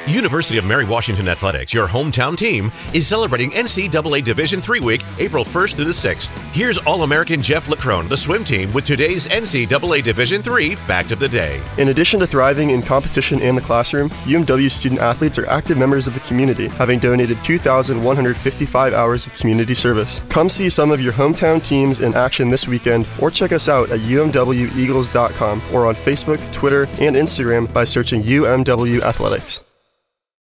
University of Mary Washington Athletics, your hometown team, is celebrating NCAA Division III Week, April 1st through the 6th. Here's All-American Jeff Leckrone, the swim team, with today's NCAA Division III Fact of the Day. In addition to thriving in competition and the classroom, UMW student athletes are active members of the community, having donated 2,155 hours of community service. Come see some of your hometown teams in action this weekend, or check us out at umweagles.com or on Facebook, Twitter, and Instagram by searching UMW Athletics.